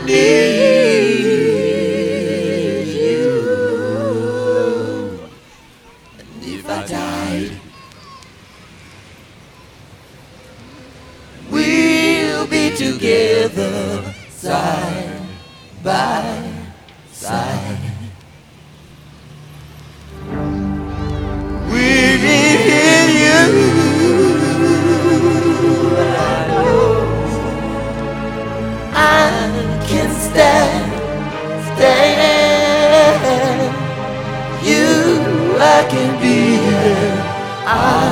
need you. And if I died, we'll be together side by side. With you, I know I can stand. You, I can be here.